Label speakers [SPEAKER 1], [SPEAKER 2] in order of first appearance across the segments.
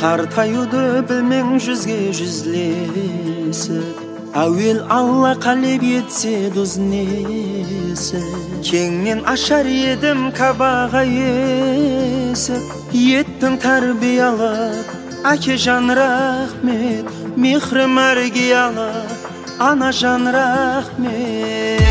[SPEAKER 1] Қартаюды білмең жүзге жүзлесіп, әуел алла қалеп етсе доз несі. Кеңнен ашар едім кабаға есіп, еттің тәрбие алып, әке жан рахмет, мехрі мәрге алып, ана жан рахмет.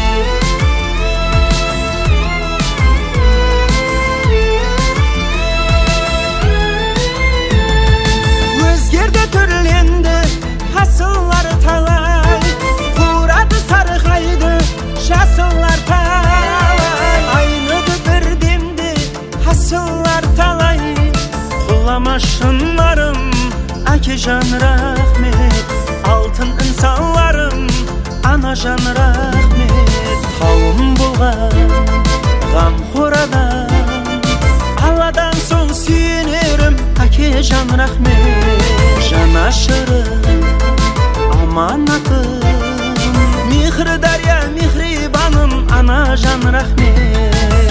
[SPEAKER 1] Өзгерді түрленді асыллар талай, құрады сарғайды жасыллар талай. Айныды бірдемді асыллар талай, құлама шынарым әке жан рахмет, алтын инсанларым ана жан рахмет. Қауым болған ғамқор адам, алладан соң сүйенерім әке жан рахмет. Жанашырым аманатым, мехрі дария мехрибаным ана жан рахмет.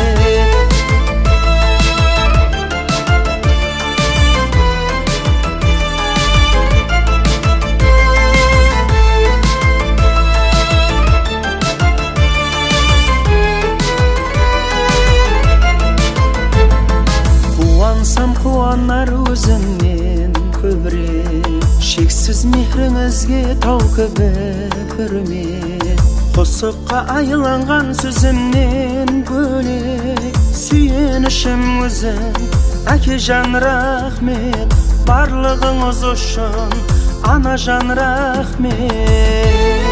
[SPEAKER 1] Қуансам қуанар өзіңнен көбірек, шексіз мехріңізге тауқыбы күрмек. Қосыққа айланған сөзімнен бөлек, сүйенішім өзің әке жан рахмет, барлығыңыз үшін ана жан рахмет.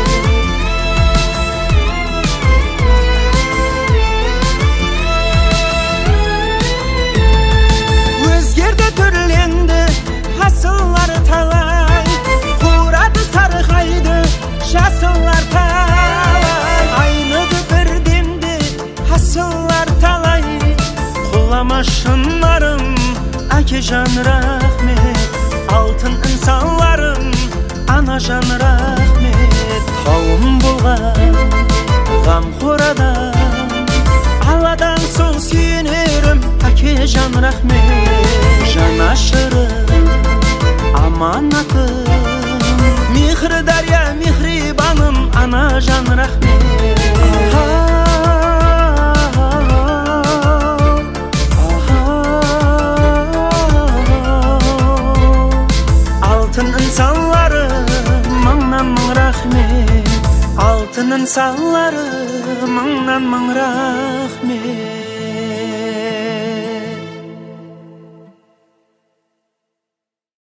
[SPEAKER 1] Түрленді асыллар талай, құрады сарғайды жасыллар талай. Айныды бірдемді асыллар талай, құлама шынарым әке жан рахмет, алтын инсанларым ана жан рахмет. Қауым болған ғамқор адам, алладан соң сүйенерім әке жан рахмет. Жанашырым аманатым, мехрі дария мехрибаным ана жан рахмет. Алтын инсанларым мыңнан мың рахмет, алтын инсанларым мыңнан мың рахмет.